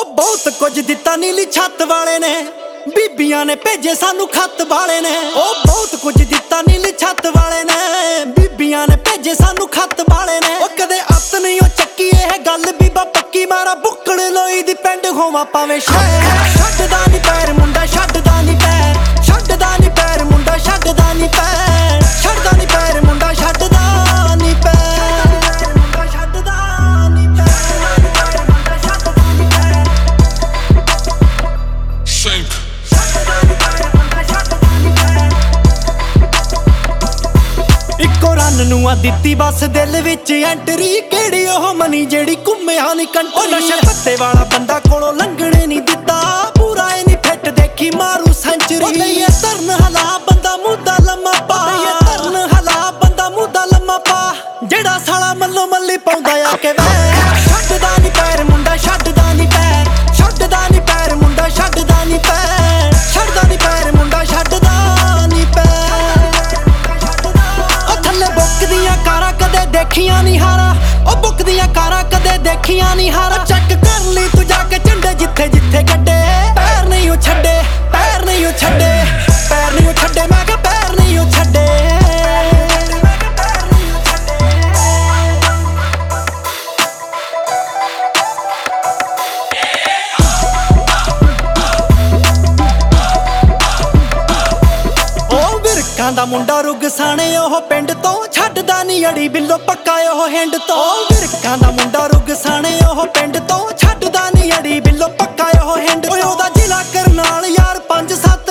बहुत कुछ दिता नीली छत वाले ने, बीबियां ने भेजे सानू खत वाले ने। ओ बहुत कुछ दिता नीली छत वाले ने, बीबियां ने भेजे सानू खत वाले ने। ओ कदे अत नहीं ओ चक्की यह गल बीबा पक्की, मारा बुक्कड़ लोई दी पिंड होवा पावे शहर। छड्डदा नी पैर मुंडा छड्डदा नी पैर, छड्डदा नी पैर मुंडा छड्डदा नी पैर, छड्डदा नी पैर मुंडा छड्डदा नी पैर। नू आ दित्ती बस दिल विच एंट्री, केड़ी ओह मनी जेड़ी घुम्मिया नी कंट्री। नशे पत्ते वाला बंदा कोलों लंघने नहीं दिता, पूरा ही नहीं फिट देखी मारू सेंचुरी। धरन हला बंदा मुद्दा लम्मा पा, धरन हला बंदा मुद्दा लम्मा पा, जेड़ा साला मल्लो मल्ली पाउंदा आ के वैर। छड्डदा नी पैर मुंडा छड्डदा नी पैर, छड्डदा नी पैर मुंडा छड्डदा नी पैर, छड्डदा नी पैर मुंडा छड्डदा नी पैर। कारा कदे देखिया नी हारा, ओ बुक दियां कारा कदे देखिया नी हारा। चेक कर ली तू जाके झंडे जिथे जिथे गड्डे, पैर नहीं ओ छड्डे, पैर नहीं ओ छड्डे, पैर नहीं ओ छड्डे, मैं कहा पैर नहीं ओ छड्डे। दा मुंडा रुग साणे ओह पिंड तो, छड्डदा नी अड़ी बिल्लो पक्का ओह हिंड तो। विरकां दा मुंडा रुग साणे ओह पिंड तो, छड्डदा नी अड़ी बिल्लो पक्का ओह हिंड तो। ओदा जिला करनाल यार 5-7